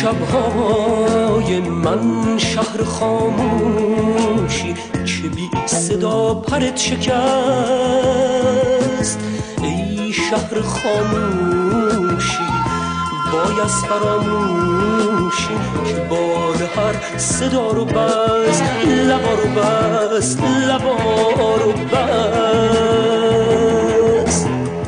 شبهای من شهر خاموشی که بی صدا پرت شکست. ای شهر خاموشی بایست فراموشی که بار هر صدا رو بست، لبا رو بست، لبا رو بست.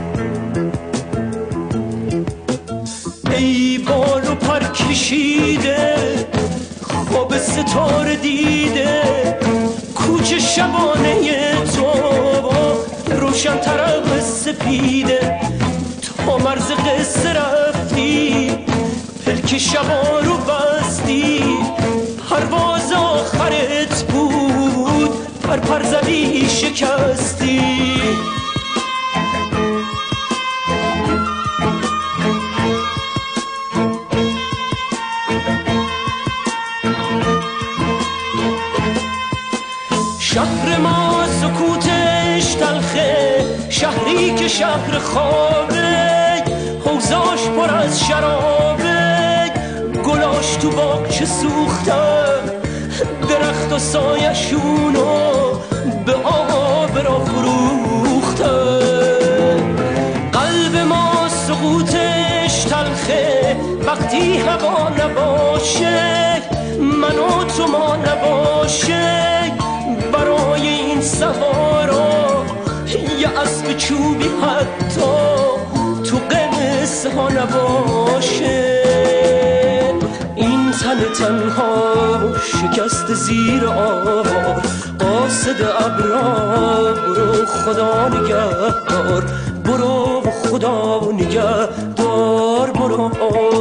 ای بال و پر کشیده خواب ستاره دیده، کوچه شبانه تو روشن تر سپیده. تا مرز قصه رفتی پلک شبا رو بستی، پرواز آخرت بود پر زدی شکستی. شهر ما سکوتش تلخه، شهری که شهر خوابه، حوضاش پر از شرابه، گلاش تو باغچه سوخته، درخت و سایشونو به آب را فروخته. قلب ما سکوتش تلخه وقتی هوا نباشه، من و تو ما نباشه. برای این سوارا یه اسب چوبی حتی تو قمص ها نباشه. این تن تنها شکست زیر آوار، قاصد ابرار برو خدا نگهدار، برو خدا نگهدار، برو.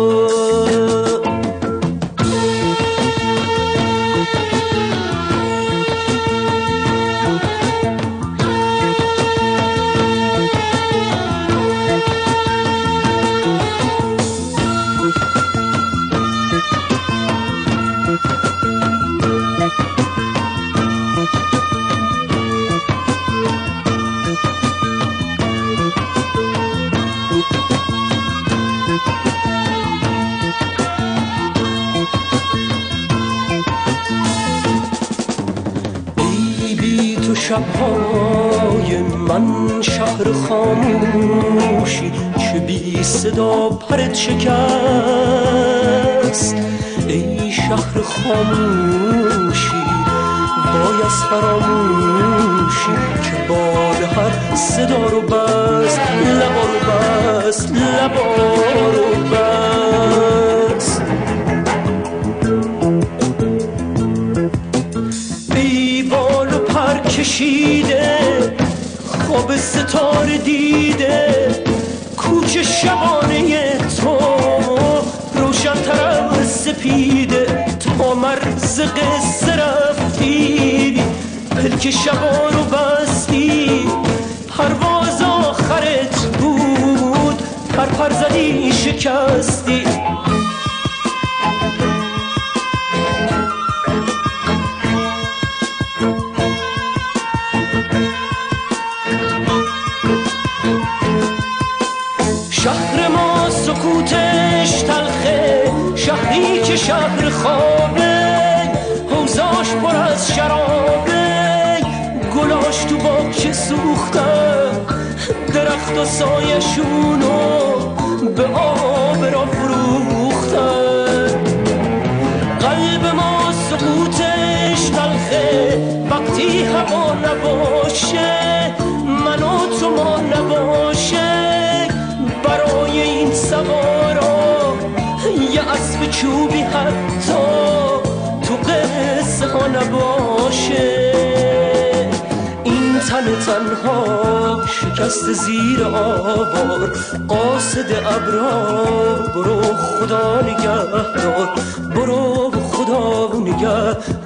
شبهای من شهر خاموشی که بی صدا پرت شکست. ای شهر خاموشی بایست فراموشی که بال هر صدا رو بست، لبا رو بست، لبا رو بست. ای بال و پر کشیده خواب ستاره دیده، کوچه شبانه تو روشن تر سپیده. تا مرز قصه رفتی پلک شبا رو بستی، پرواز آخرت بود پر زدی شکستی. شهر ما سکوتش تلخه، شهری که شهر خوابه، حوضاش پر از شرابه، گلاش تو باغچه سوخته، درخت و سایشونو به آب را فروخته. قلب ما سکوتش تلخه وقتی هوا نباشه، من و تو ما نباشه. برای این سوارا یه اسب چوبی حتی تو قصه ها نباشه. این تن تنها شکست زیر آوار، قاصد ابرار برو خدا نگهدار، برو خدا نگهدار.